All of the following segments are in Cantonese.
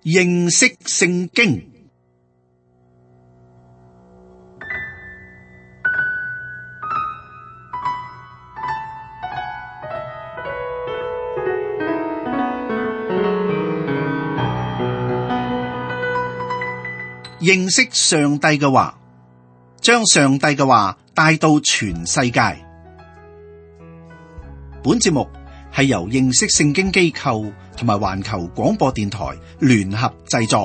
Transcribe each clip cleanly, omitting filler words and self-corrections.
認識聖經。認識上帝嘅話，將上帝嘅話帶到全世界。本節目係由認識聖經機構同埋環球廣播電台聯合製作。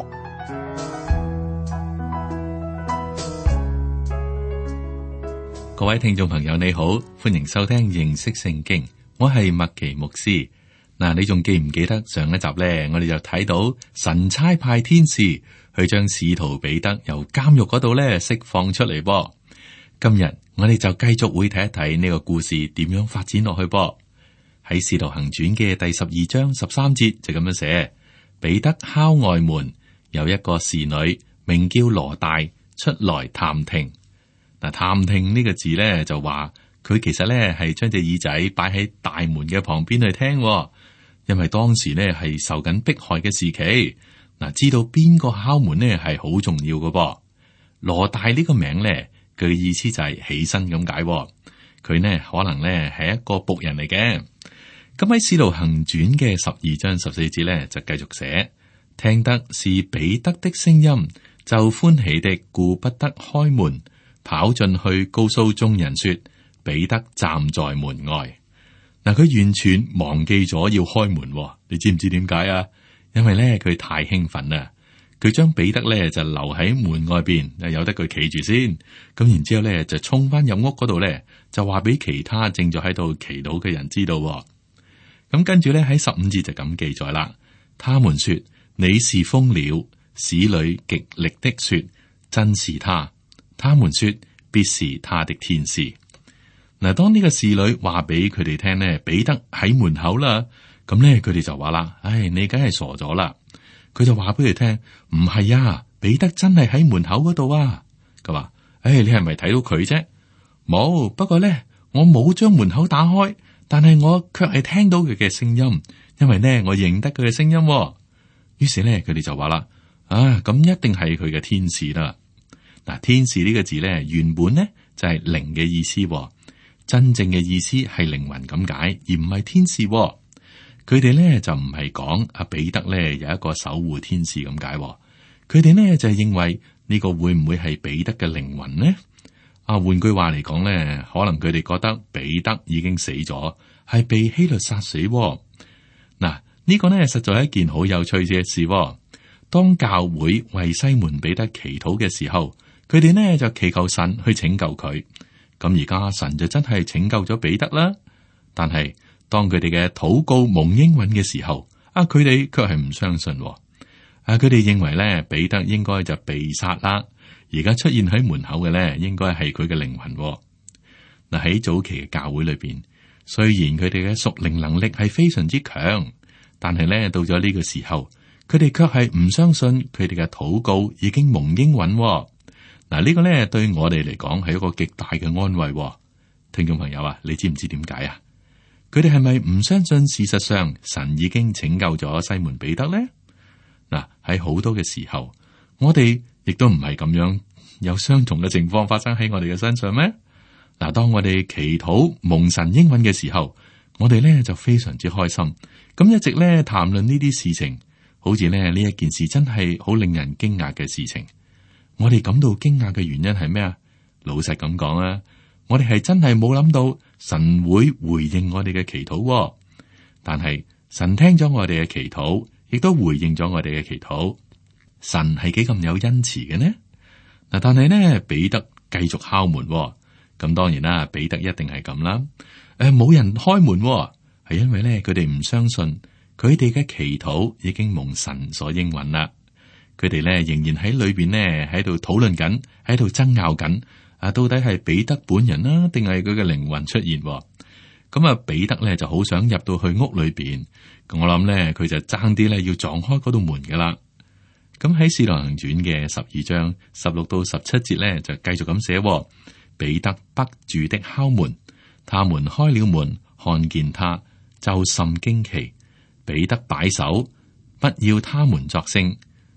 各位聽眾朋友，你好，歡迎收聽認識聖經。我係麥奇牧師。嗱，你仲記唔記得上一集呢？我哋就睇到神差派天使去將使徒彼得由監獄嗰度咧釋放出嚟噃。今日我哋就繼續會睇一睇呢個故事點樣發展落去噃。喺《使徒行傳》嘅第12章13節就咁樣寫：彼得敲外門，有一個侍女名叫羅大出來探聽。嗱，探聽呢個字咧就話佢其實咧係將隻耳仔擺喺大門嘅旁邊去聽，因為當時咧係受緊迫害嘅時期。嗱，知道邊個敲門咧係好重要嘅噃。羅大呢個名咧，佢嘅意思就係起身咁解。佢呢可能咧係一個僕人嚟嘅。咁喺《使徒行傳》嘅12章14節咧就繼續寫：聽得是彼得的聲音，就歡喜的顧不得開門，跑進去告訴眾人說：彼得站在門外。嗱，佢完全忘記咗要開門。你知唔知點解啊？因為咧佢太興奮啦，佢將彼得咧就留喺門外邊，由得佢企住先。咁然之後咧就衝翻入屋嗰度咧，就話俾其他正在喺度祈禱嘅人知道。咁跟住咧喺15節就咁記載啦。他們說：你是瘋了。使女極力的說：真是他。他們說：必是他的天使。嗱，當呢個侍女話俾佢哋聽呢，彼得喺門口啦。咁咧，佢哋就話啦：唉，你梗係傻咗啦！佢就話俾佢聽：唔係啊，彼得真係喺門口嗰度啊！佢話：唉，你係咪睇到佢啫？冇，不過咧，我冇將門口打開，但係我卻係聽到佢嘅聲音，因為呢，我認得佢嘅聲音。於是咧，佢哋就話啦：啊，咁一定係佢嘅天使啦！嗱，天使呢個字咧，原本咧就係靈嘅意思，真正嘅意思係靈魂咁解，而唔係天使。佢哋咧就唔係講阿彼得咧有一個守護天使咁解，佢哋咧就係認為呢個會唔會係彼得嘅靈魂呢？換句話嚟講咧，可能佢哋覺得彼得已經死咗，係被希律殺死。嗱，呢個咧實在係一件好有趣嘅事。當教會為西門彼得祈禱嘅時候，佢哋呢就祈求神去拯救佢。咁而家神就真係拯救咗彼得啦。但係當佢哋嘅禱告蒙應允嘅時候，佢哋卻係唔相信。佢哋認為咧彼得應該就被殺啦。而家出現喺門口嘅咧，應該係佢嘅靈魂。嗱，喺早期嘅教會裏邊，雖然佢哋嘅屬靈能力係非常之強，但係咧到咗呢個時候，佢哋卻係唔相信佢哋嘅禱告已經蒙應允。嗱，呢個咧對我哋嚟講係一個極大嘅安慰。聽眾朋友啊，你知唔知點解啊？佢哋係咪唔相信事實上神已經拯救咗西門彼得呢？嗱，喺好多嘅時候，我哋亦都唔係咁樣有相同嘅情況發生喺我哋嘅身上咩？嗱，當我哋祈禱蒙神應允嘅時候，我哋咧就非常之開心，咁一直咧談論呢啲事情，好似咧呢一件事真係好令人驚訝嘅事情。我哋感到驚訝嘅原因係咩啊？老實咁講啊，我哋係真係冇諗到神會回應我哋嘅祈禱，但係神聽咗我哋嘅祈禱，亦都回應咗我哋嘅祈禱。神係幾咁有恩慈嘅呢？嗱，但係呢，彼得繼續敲門，咁當然啦，彼得一定係咁啦。冇人開門，係因為咧佢哋唔相信佢哋嘅祈禱已經蒙神所應允啦。佢哋咧仍然喺裏邊咧喺度討論緊，喺度爭拗緊。到底係彼得本人啦，定係佢嘅靈魂出現？咁彼得咧就好想入到去屋裏邊。我諗咧佢就爭啲咧要撞開嗰道門噶啦。咁喺《使徒行傳》嘅12章16到17節咧就繼續咁寫：彼得不住的敲門，他們開了門，看見他，就甚驚奇。彼得擺手，不要他們作聲，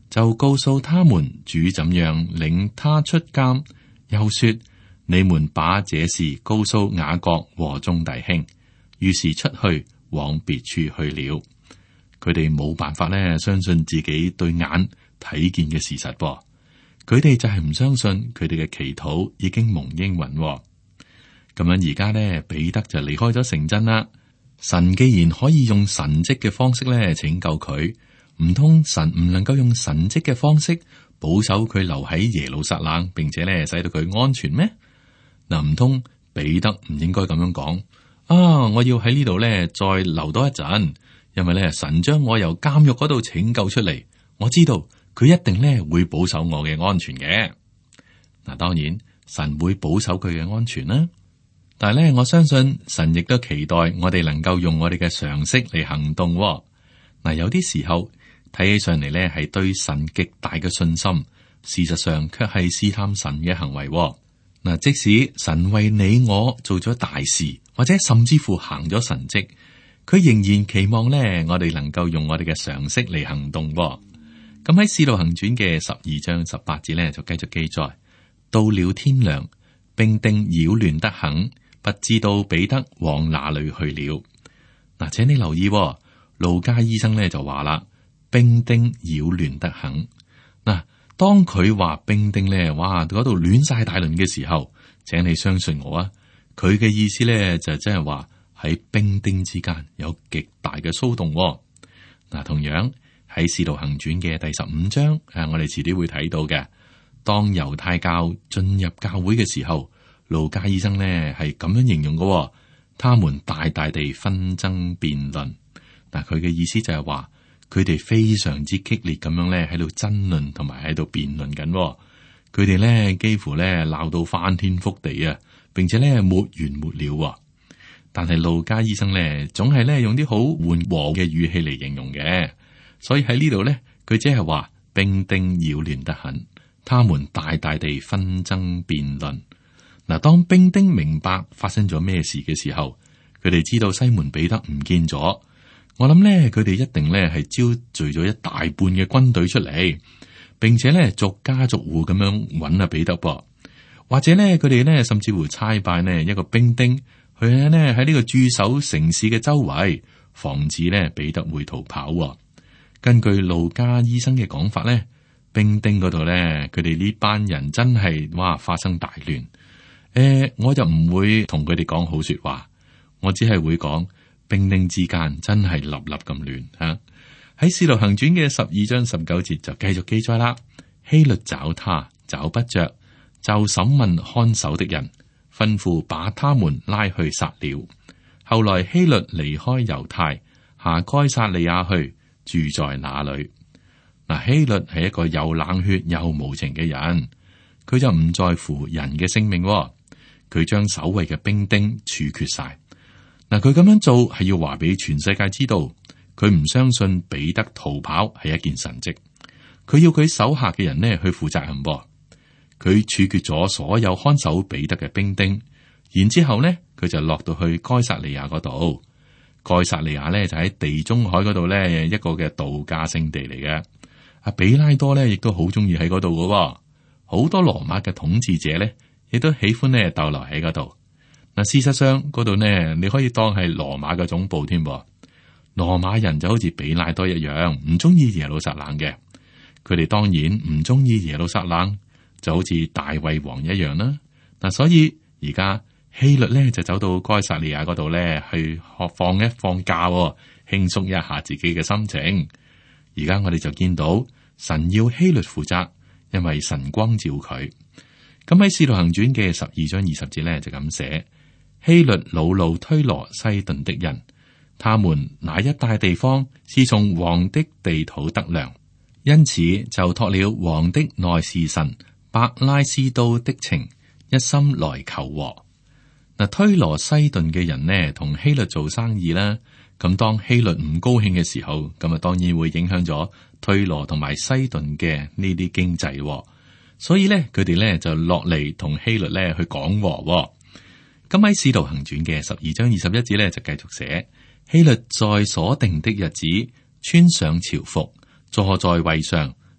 就告訴他們主怎樣領他出監，又說：你們把這事告訴雅各和眾弟兄。於是出去往別處去了。佢哋冇辦法咧，相信自己對眼睇見嘅事實噃。佢哋就係唔相信佢哋嘅祈禱已經蒙應允。咁樣而家咧，彼得就離開咗城鎮啦。神既然可以用神蹟嘅方式咧拯救佢，唔通神唔能夠用神蹟嘅方式保守佢留喺耶路撒冷，並且咧使到佢安全咩？嗱，唔通彼得唔應該咁樣講啊？我要喺呢度咧再留多一陣，因為咧神將我由監獄嗰度拯救出嚟，我知道佢一定咧會保守我嘅安全嘅。嗱，當然神會保守佢嘅安全啦。但係咧，我相信神亦都期待我哋能夠用我哋嘅常識嚟行動。嗱，有啲時候睇起上嚟咧，係對神極大嘅信心，事實上卻係試探神嘅行為。嗱，即使神為你我做咗大事，或者甚至乎行咗神蹟，佢仍然期望咧，我哋能夠用我哋嘅常識嚟行動。咁喺《使徒行傳》嘅12章18節咧，就繼續記載：到了天亮，兵丁擾亂得很。不知道彼得往哪裏去了。嗱，請你留意，路加醫生咧就話啦，兵丁擾亂得很。嗱，當佢話兵丁咧，哇，嗰度亂晒大輪嘅時候，請你相信我啊，佢嘅意思咧就真係話喺兵丁之間有極大嘅騷動。嗱，同樣喺《使徒行傳》嘅第15章，我哋遲啲會睇到嘅，當猶太教進入教會嘅時候。路加醫生呢係咁樣形容嘅，他們大大地紛爭辯論。嗱，佢嘅意思就係話，佢哋非常之激烈咁樣咧喺度爭論同埋喺度辯論緊。佢哋咧幾乎咧鬧到翻天覆地啊，並且咧沒完沒了。但係路加醫生咧總係咧用啲好緩和嘅語氣嚟形容嘅，所以喺呢度咧佢只係話兵丁擾亂得很，他們大大地紛爭辯論。嗱，當兵丁明白發生咗咩事嘅時候，佢哋知道西門彼得唔見咗。我諗咧，佢哋一定咧係招聚咗一大半嘅軍隊出嚟，並且咧逐家逐戶咁樣揾阿彼得噃。或者咧，佢哋咧甚至乎差派呢一個兵丁去咧喺呢個駐守城市嘅周圍，防止咧彼得會逃跑。根據路加醫生嘅講法咧，兵丁嗰度咧，佢哋呢班人真係哇發生大亂。我就唔會同佢哋講好說話，我只係會講兵丁之間真係立立咁亂吓。喺《使徒行傳》嘅12章19節就繼續記載啦。希律找他找不着，就審問看守的人，吩咐把他們拉去殺了。後來希律離開猶太，下該撒利亞去，住在那裏。嗱，希律係一個又冷血又無情嘅人，佢就唔在乎人嘅性命。佢將守衛嘅兵丁處決晒。嗱，佢咁樣做係要話俾全世界知道，佢唔相信彼得逃跑係一件神蹟。佢要佢手下嘅人呢去負責任。佢處決咗所有看守彼得嘅兵丁，然之後呢，佢就落到去該撒利亞嗰度。該撒利亞呢就喺地中海嗰度呢一個嘅度假勝地嚟嘅。阿比拉多呢亦都好中意喺嗰度嘅，好多羅馬嘅統治者呢，亦都喜歡咧逗留喺嗰度。嗱，事實上嗰度呢，你可以當係羅馬嘅總部添。羅馬人就好似比拉多一樣，唔中意耶路撒冷嘅。佢哋當然唔中意耶路撒冷，就好似大衛王一樣啦。嗱，所以而家希律咧就走到該撒利亞嗰度咧去放一放假，輕鬆一下自己嘅心情。而家我哋就見到神要希律負責，因為神光照佢。咁喺《使徒行傳》嘅12章20節咧就咁寫：希律惱怒推羅西頓的人，他們那一帶地方是從王的地土得糧，因此就託了王的內侍臣伯拉斯都的情，一心來求和。嗱，推羅西頓嘅人呢同希律做生意啦，咁當希律唔高興嘅時候，咁啊當然會影響咗推羅同埋西頓嘅呢啲經濟。所以咧，佢哋咧就落嚟同希律咧去講和。咁喺《使徒行傳》嘅12章21節咧就繼續寫：希律在所定的日子穿上朝服，坐在位上，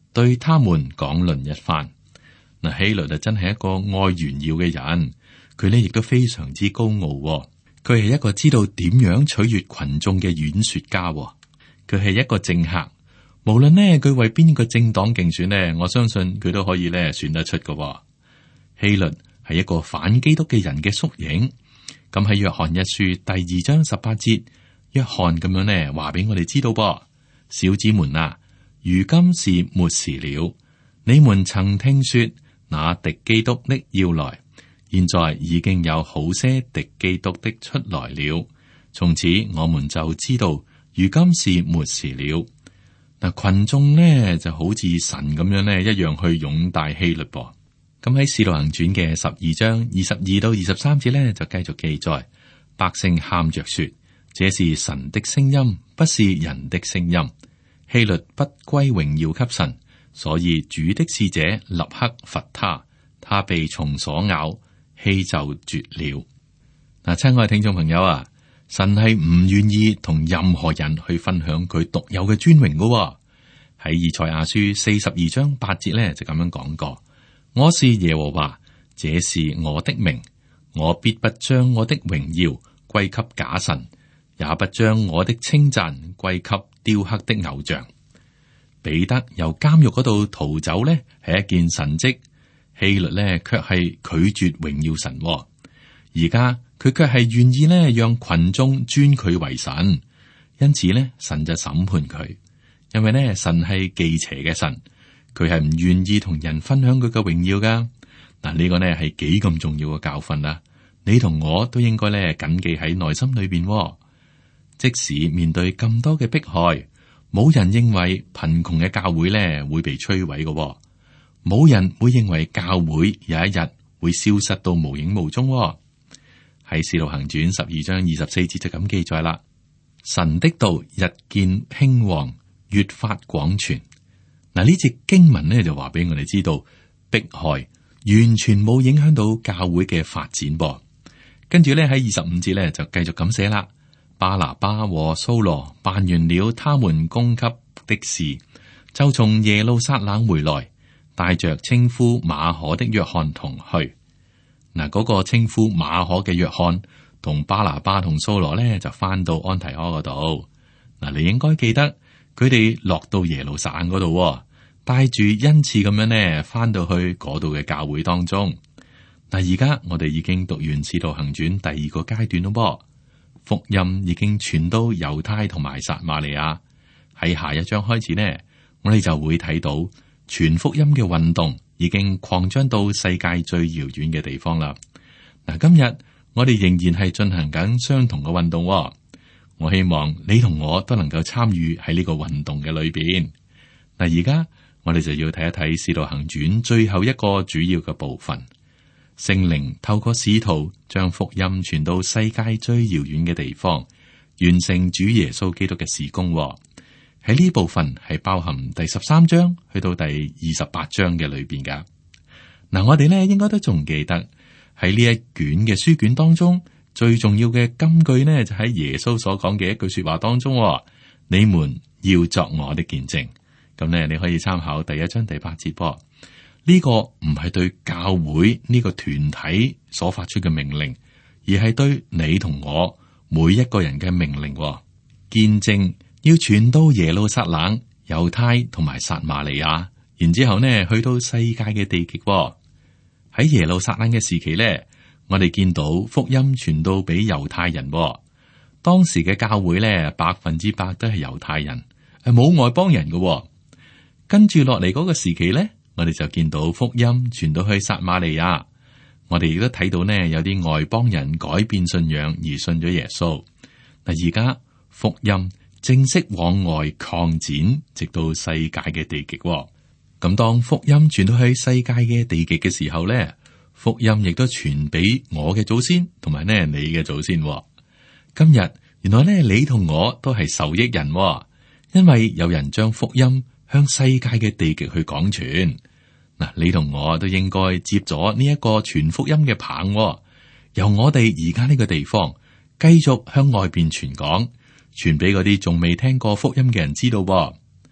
對他們講論一番。嗱，希律就真係一個愛炫耀嘅人，佢呢亦都非常之高傲。佢係一個知道點樣取悅群眾嘅演說家。佢係一個政客，無論呢佢為邊個政黨競選呢，我相信佢都可以呢選得出嘅。希律係一個反基督嘅人嘅縮影。咁喺約翰一書第2章18節，約翰咁樣呢話俾我哋知道噃，小子們啊，如今是末時了。你們曾聽說那敵基督的要來，現在已經有好些敵基督的出來了。從此我們就知道，如今是末時了。嗱，群眾呢就好似神咁樣呢一樣去擁戴希律噃。咁喺《使徒行傳》嘅12章22到23節呢，就繼續記載，百姓喊着說：這是神的聲音，不是人的聲音。希律不歸榮耀給神。所以主的使者立刻罰他，他被蟲所咬，氣就絕了。嗱，親愛嘅聽眾朋友啊，神係唔願意同任何人去分享佢獨有嘅尊榮噶。喺以賽亞書42章8節咧就咁樣講過：我是耶和華，這是我的名，我必不將我的榮耀歸給假神，也不將我的稱讚歸給雕刻的偶像。彼得由監獄嗰度逃走呢，係一件神蹟。希律呢，卻係拒絕榮耀神。而家佢卻係願意呢，讓群眾尊佢為神。因此呢，神就審判佢。因為呢，神係忌邪嘅神，佢係唔願意同人分享佢嘅榮耀噶。嗱，呢個呢係幾咁重要嘅教訓啦。你同我都應該呢謹記喺內心裏邊。即使面對咁多嘅迫害，冇人認為貧窮嘅教會咧會被摧毀嘅，冇人會認為教會有一日會消失到無影無蹤。喺《使徒行傳》12章24節就咁記載啦：神的道日漸興旺，越發廣傳。嗱，呢節經文咧就話俾我哋知道，迫害完全冇影響到教會嘅發展噃。跟住咧喺25節咧就繼續咁寫啦。巴拿巴和掃羅辦完了他們供給的事，就從耶路撒冷回來，帶着稱呼馬可的約翰同去。嗱，嗰個稱呼馬可嘅約翰同巴拿巴同掃羅呢，就翻到安提阿嗰度。嗱，你應該記得佢哋落到耶路撒冷嗰度，帶住恩賜咁樣呢，翻到去嗰度嘅教會當中。嗱，而家我哋已經讀完《使徒行傳》第2個階段咯噃。福音已經傳到猶太同埋撒瑪利亞。喺下一章開始呢，我哋就會睇到傳福音嘅運動已經擴張到世界最遙遠嘅地方啦。嗱，今日我哋仍然係進行緊相同嘅運動。我希望你同我都能夠參與喺呢個運動嘅裏邊。嗱，而家我哋就要睇一睇《使徒行傳》最後一個主要嘅部分。聖靈透過使徒將福音傳到世界最遙遠嘅地方，完成主耶穌基督嘅事工。喺呢部分係包含第13章去到第28章嘅裏邊噶。嗱，我哋呢應該都仲記得喺呢一卷嘅書卷當中最重要嘅金句呢，就喺耶穌所講嘅一句說話當中：你們要作我的見證。咁呢，你可以參考第1章第8節噃。呢個唔係對教會呢個團體所發出嘅命令，而係對你同我每一個人嘅命令。見證要傳到耶路撒冷、猶太同埋撒瑪利亞，然之後呢去到世界嘅地極。喺耶路撒冷嘅時期呢，我哋見到福音傳到俾猶太人。當時嘅教會呢，100%都係猶太人，係冇外邦人嘅。跟住落嚟嗰個時期呢，我哋就見到福音傳到去撒瑪利亞，我哋亦都睇到呢有啲外邦人改變信仰而信咗耶穌。嗱，而家福音正式往外擴展，直到世界嘅地極。咁當福音傳到去世界嘅地極嘅時候呢，福音亦都傳俾我嘅祖先同埋呢你嘅祖先。今日原來呢你同我都係受益人，因為有人將福音向世界嘅地極去廣傳。嗱，你同我都應該接咗呢一個傳福音嘅棒，由我哋而家呢個地方繼續向外邊傳講，傳俾嗰啲仲未聽過福音嘅人知道。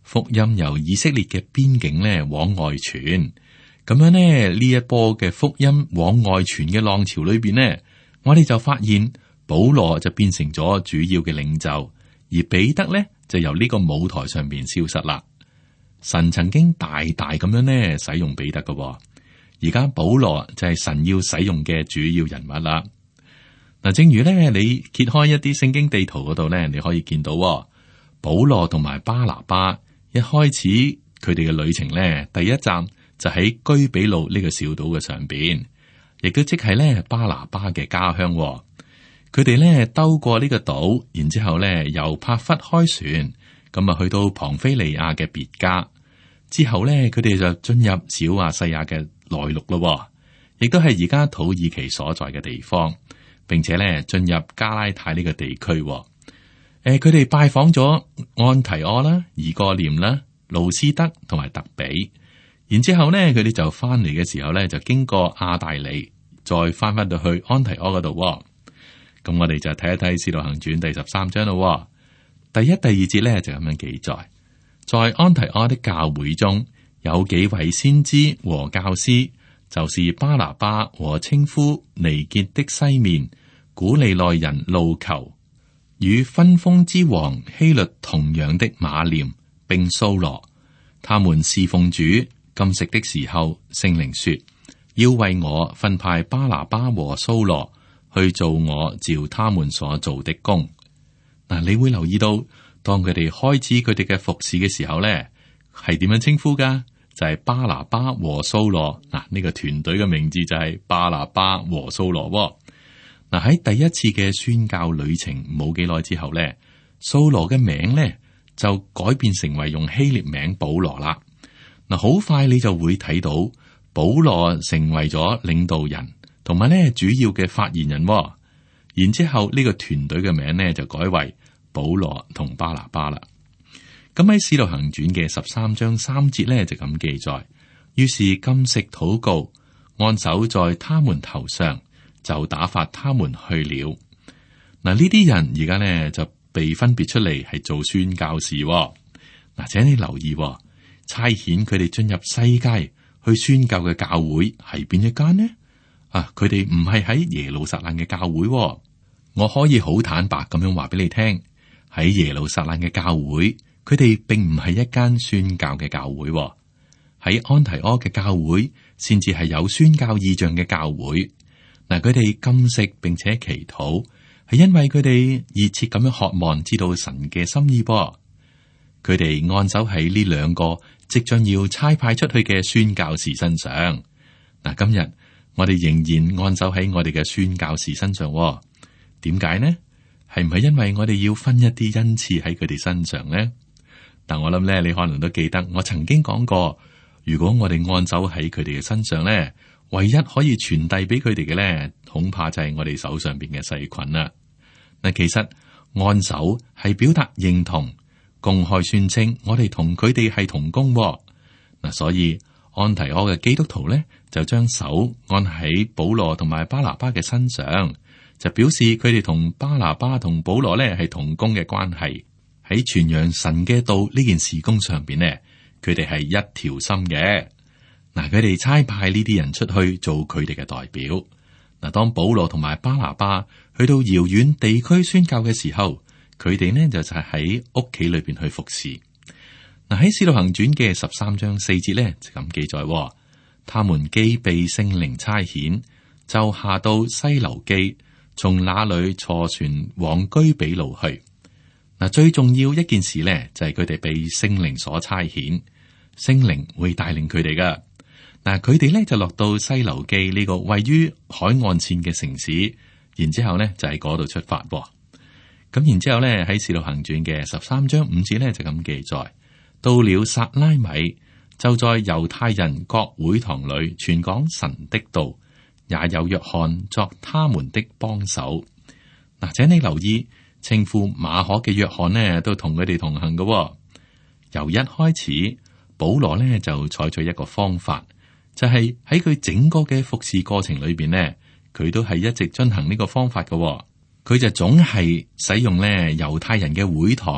福音由以色列嘅邊境咧往外傳。咁樣呢，呢一波嘅福音往外傳嘅浪潮裏邊呢，我哋就發現保羅就變成咗主要嘅領袖，而彼得呢就由呢個舞台上邊消失啦。神曾經大大咁樣呢使用彼得嘅，而家保羅就係神要使用嘅主要人物啦。嗱，正如咧你揭開一啲聖經地圖嗰度咧，你可以見到保羅同埋巴拿巴一開始佢哋嘅旅程咧，第一站就喺居比路呢個小島嘅上邊，亦都即係咧巴拿巴嘅家鄉。佢哋咧兜過呢個島，然之後咧由帕弗開船，咁啊去到龐菲利亞嘅別家，之後咧佢哋就進入小亞細亞嘅內陸咯，亦都係而家土耳其所在嘅地方，並且咧進入加拉太呢個地區。佢哋拜訪咗安提阿啦、以哥念啦、路斯德同埋特比。然之後咧，佢哋就翻嚟嘅時候咧，就經過亞大利，再翻到去安提阿嗰度。咁我哋就睇一睇《使徒行傳》第13章咯。第1、第2節咧就咁樣記載：在安提阿的教會中有幾位先知和教師，就是巴拿巴和稱呼尼結的西面、古利奈人路求，與分封之王希律同樣的馬念，並掃羅，他們侍奉主。禁食的時候，聖靈說要為我分派巴拿巴和掃羅去做我照他們所做的工。嗱，你會留意到，當佢哋開始佢哋嘅服侍嘅時候咧，係點樣稱呼噶？就係巴拿巴和掃羅。嗱，呢個團隊嘅名字就係巴拿巴和掃羅。嗱，喺第一次嘅宣教旅程冇幾耐之後咧，掃羅嘅名咧就改變成為用希臘名保羅啦。嗱，好快你就會睇到保羅成為咗領導人，同埋咧主要嘅發言人。然之後呢個團隊嘅名咧就改為保羅同巴拿巴啦。咁喺《使徒行傳》嘅13章3節咧就咁記載：於是禁食禱告，按手在他們頭上，就打發他們去了。嗱，呢啲人而家咧就被分別出嚟係做宣教士。嗱，請你留意。差遣佢哋進入世界去宣教嘅教會係邊一間呢？佢哋唔係喺耶路撒冷嘅教會。我可以好坦白咁樣話俾你聽，喺耶路撒冷嘅教會，佢哋並唔係一間宣教嘅教會。喺安提阿嘅教會，先至係有宣教異象嘅教會。嗱，佢哋禁食並且祈禱，係因為佢哋熱切咁樣渴望知道神嘅心意噃。佢哋按手喺呢兩個即將要差派出去嘅宣教士身上。嗱，今日我哋仍然按手喺我哋嘅宣教士身上。點解呢？係唔係因為我哋要分一啲恩賜喺佢哋身上呢？但我諗咧，你可能都記得我曾經講過，如果我哋按手喺佢哋嘅身上咧，唯一可以傳遞俾佢哋嘅咧，恐怕就係我哋手上邊嘅細菌啦。嗱，其實按手係表達認同。公開宣稱我哋同佢哋係同工。嗱，所以安提阿嘅基督徒咧就將手按喺保羅同埋巴拿巴嘅身上，就表示佢哋同巴拿巴同保羅咧係同工嘅關係。喺傳揚神嘅道呢件事工上邊咧，佢哋係一條心嘅。嗱，佢哋差派呢啲人出去做佢哋嘅代表。嗱，當保羅同埋巴拿巴去到遙遠地區宣教嘅時候，佢哋呢就係喺屋企裏邊去服侍。嗱，喺《使徒行傳》嘅13章4節咧就咁記載：他們既被聖靈差遣，就下到西流基，從那裏坐船往居比路去。嗱，最重要一件事咧就係佢哋被聖靈所差遣，聖靈會帶領佢哋噶。嗱，佢哋咧就落到西流基呢個位於海岸線嘅城市，然之後咧就喺嗰度出發。咁然之後咧，喺《使徒行傳》嘅13章5節咧就咁記載：到了撒拉米，就在猶太人各會堂裏傳講神的道，也有約翰作他們的幫手。嗱，請你留意，稱呼馬可嘅約翰呢，都同佢哋同行嘅。由一開始，保羅呢就採取一個方法，就係喺佢整個嘅服侍過程裏邊呢，佢都係一直進行呢個方法嘅。佢就總係使用咧猶太人嘅會堂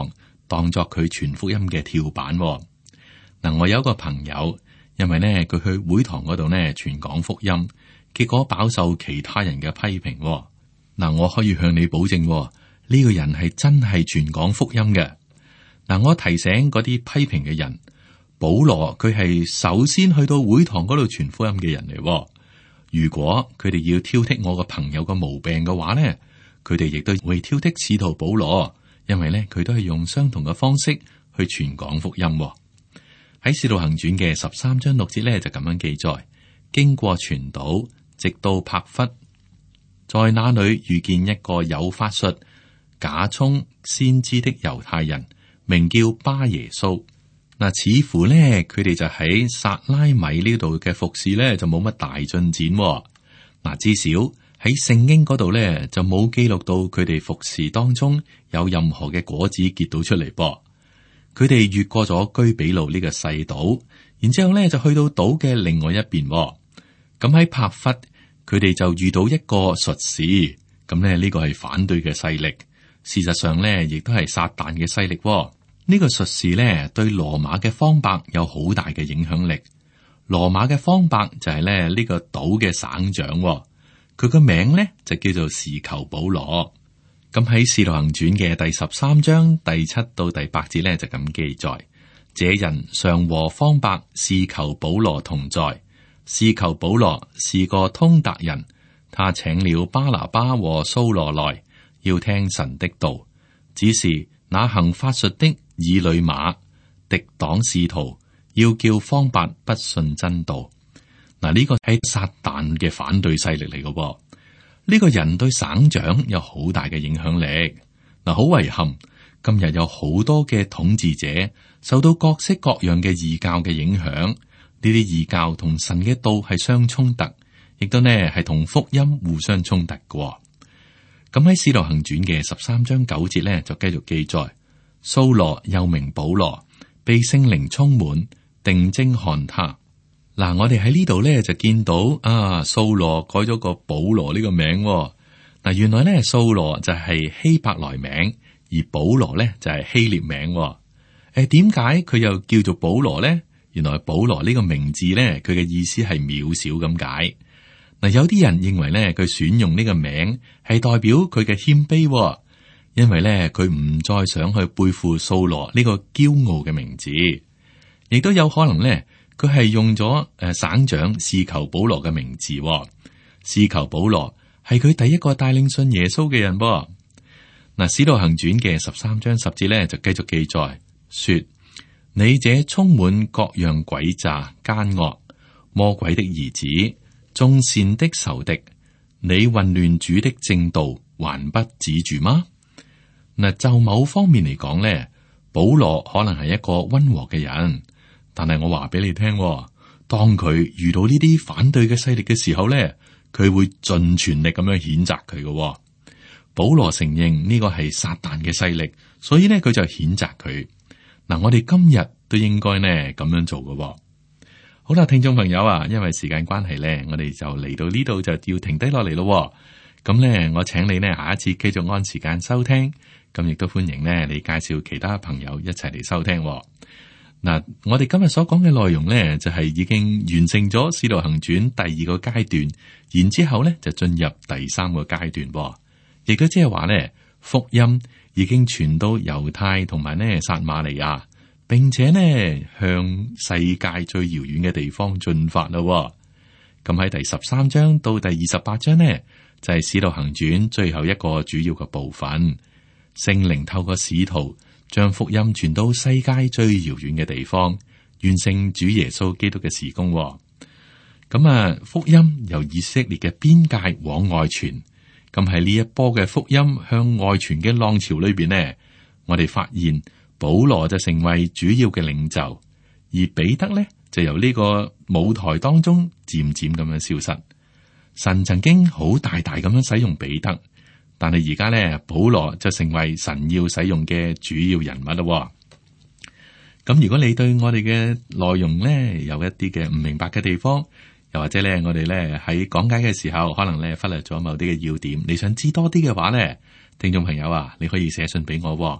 當作佢傳福音嘅跳板。嗱，我有一個朋友，因為呢，佢去會堂嗰度呢傳講福音，結果飽受其他人嘅批評。嗱，我可以向你保證，呢個人係真係傳講福音嘅。嗱，我提醒嗰啲批評嘅人，保羅佢係首先去到會堂嗰度傳福音嘅人嚟。如果佢哋要挑剔我個朋友個毛病嘅話呢，佢哋亦都會挑剔使徒保羅，因為呢，佢都係用相同嘅方式去傳講福音。喺《使徒行傳》嘅13章6節呢，就咁樣記載：經過傳島，直到柏弗，在那裏遇見一個有法術、假充先知的猶太人，名叫巴耶穌。嗱，似乎呢，佢哋就喺撒拉米呢度嘅服侍呢，就冇乜大進展。嗱，至少喺聖經嗰度呢，就冇記錄到佢哋服侍當中有任何嘅果子結到出嚟噃。佢哋越過咗居比路呢個細島，然之後咧就去到島嘅另外一邊。咁喺柏弗，佢哋就遇到一個術士。咁咧呢個係反對嘅勢力，事實上咧亦都係撒旦嘅勢力。呢個術士咧對羅馬嘅方伯有好大嘅影響力。羅馬嘅方伯就係咧呢個島嘅省長，佢個名咧就叫做士求保羅。咁喺《使徒行傳》嘅第13章第7到第8節咧就咁記載：這人常和方伯士求保羅同在。士求保羅是個通達人，他請了巴拿巴和掃羅來，要聽神的道。只是那行法術的以呂馬敵擋使徒，要叫方伯不信真道。嗱，呢個係撒旦嘅反對勢力嚟嘅。呢個人對省長有好大嘅影響力。嗱，好遺憾，今日有好多嘅統治者受到各式各樣嘅異教嘅影響，呢啲異教同神嘅道係相衝突，亦都呢係同福音互相衝突嘅。咁喺《使徒行傳》嘅13章9節呢，就繼續記載：掃羅又名保羅，被聖靈充滿，定睛看他。嗱，我哋喺呢度咧就見到掃羅改咗個保羅呢個名。嗱，原來咧掃羅就係希伯來名，而保羅咧就係希臘名。點解佢又叫做保羅咧？原來保羅呢個名字咧，佢嘅意思係渺小咁解。嗱，有啲人認為咧佢選用呢個名係代表佢嘅謙卑，因為咧佢唔再想去背負掃羅呢個驕傲嘅名字，亦都有可能咧。佢係用咗省長士求保羅嘅名字。士求保羅係佢第一個帶領信耶穌嘅人。嗱，《使徒行傳》嘅13章10節咧就繼續記載說：你這充滿各樣詭詐奸惡魔鬼的兒子，眾善的仇敵，你混亂主的正道，還不止住嗎？嗱，就某方面嚟講咧，保羅可能係一個溫和嘅人。但係我話俾你聽，當佢遇到呢啲反對嘅勢力嘅時候咧，佢會盡全力咁樣譴責佢嘅。保羅承認呢個係撒旦嘅勢力，所以咧佢就譴責佢。嗱，我哋今日都應該呢咁樣做嘅。好啦，聽眾朋友啊，因為時間關係咧，我哋就嚟到呢度就要停低落嚟咯。咁咧，我請你呢下一次繼續按時間收聽，咁亦都歡迎呢你介紹其他朋友一齊嚟收聽。嗱，我哋今日所講嘅內容呢，就係已經完成咗《使徒行傳》第2個階段，然之後呢就進入第3個階段，亦都即係話呢，福音已經傳到猶太同埋呢撒瑪利亞，並且呢向世界最遙遠嘅地方進發啦。咁喺第13章到第28章呢，就係《使徒行傳》最後一個主要嘅部分，聖靈透過使徒。將福音傳到世界最遙遠嘅地方，完成主耶穌基督嘅事工。咁福音由以色列嘅邊界往外傳。咁喺呢一波嘅福音向外傳嘅浪潮裏邊呢，我哋發現保羅就成為主要嘅領袖，而彼得呢就由呢個舞台當中漸漸咁樣消失。神曾經好大大咁樣使用彼得。但係而家咧，保羅就成為神要使用嘅主要人物咯。咁如果你對我哋嘅內容咧有一啲嘅唔明白嘅地方，又或者咧我哋咧喺講解嘅時候，可能咧忽略咗某啲嘅要點，你想知多啲嘅話咧，聽眾朋友啊，你可以寫信俾我。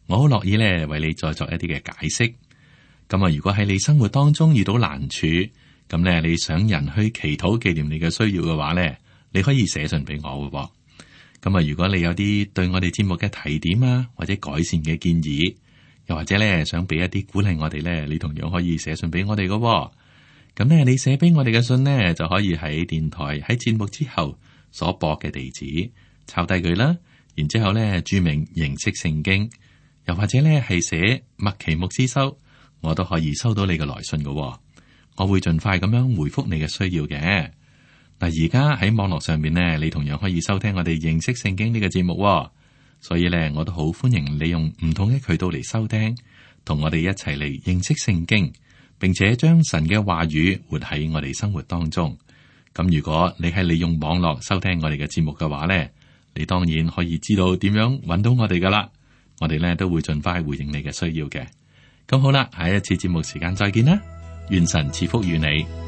我好樂意咧為你再作一啲嘅解釋。咁啊，如果喺你生活當中遇到難處，咁咧你想人去祈禱紀念你嘅需要嘅話咧，你可以寫信俾我嘅。咁啊，如果你有啲對我哋節目嘅提點啊，或者改善嘅建議，又或者咧想俾一啲鼓勵我哋咧，你同樣可以寫信俾我哋嘅。咁咧，你寫俾我哋嘅信呢，就可以喺電台喺節目之後所播嘅地址抄低佢啦。然之後咧，注明認識聖經，又或者咧係寫麥奇牧師收，我都可以收到你嘅來信嘅。我會盡快咁樣回覆你嘅需要嘅。嗱，而家喺網絡上面呢，你同樣可以收聽我哋認識聖經呢個節目。所以咧，我都好歡迎你用唔同嘅渠道嚟收聽，同我哋一齊嚟認識聖經。並且將神嘅話語活喺我哋生活當中。咁如果你係利用網絡收聽我哋嘅節目嘅話呢，你當然可以知道點樣揾到我哋噶啦。我哋呢都會盡快回應你嘅需要嘅。咁好啦，下一次節目時間再見啦，願神賜福與你。